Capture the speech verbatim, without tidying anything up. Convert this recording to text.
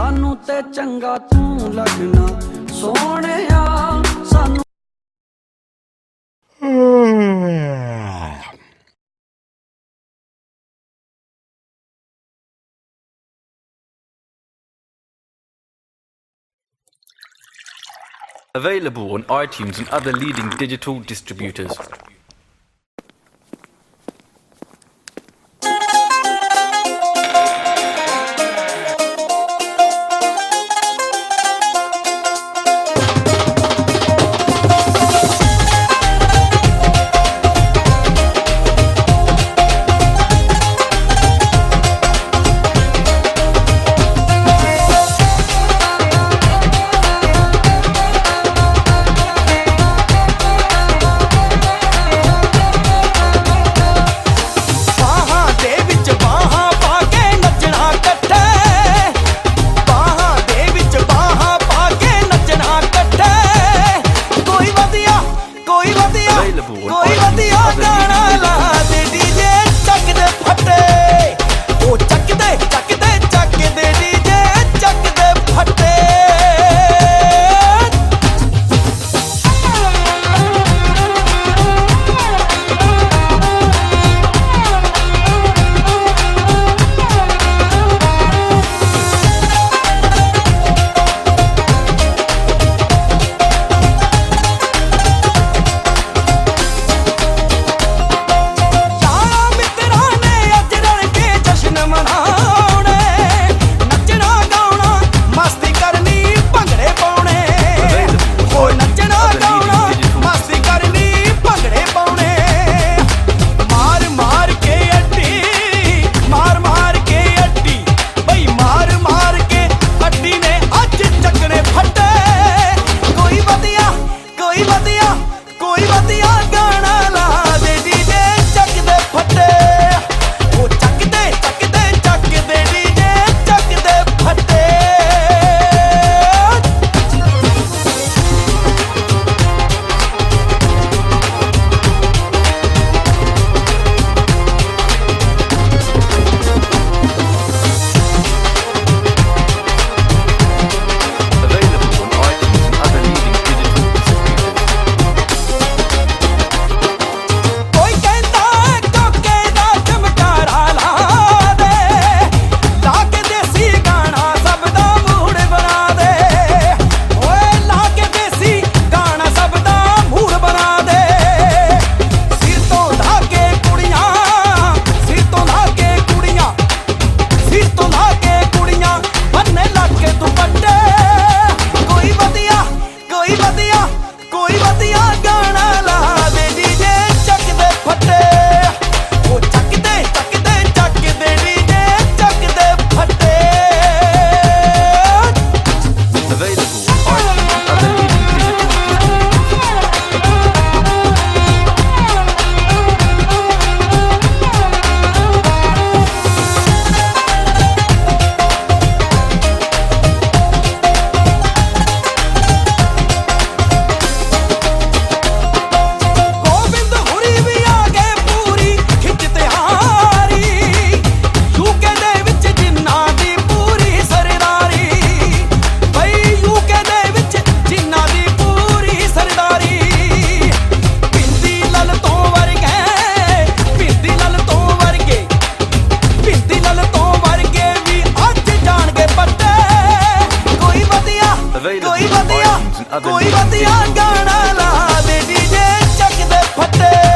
सानू ते चंगा तू लगना सोहणिया सानू। Available on iTunes and other leading digital distributors. कोई वधिया गाना ला दे डीजे चक दे फटे ओ चक दे चक दे चक दे डीजे चक दे फटे। Available on iTunes and other कोई वधिया गाना ला दे डीजे चक दे फटे।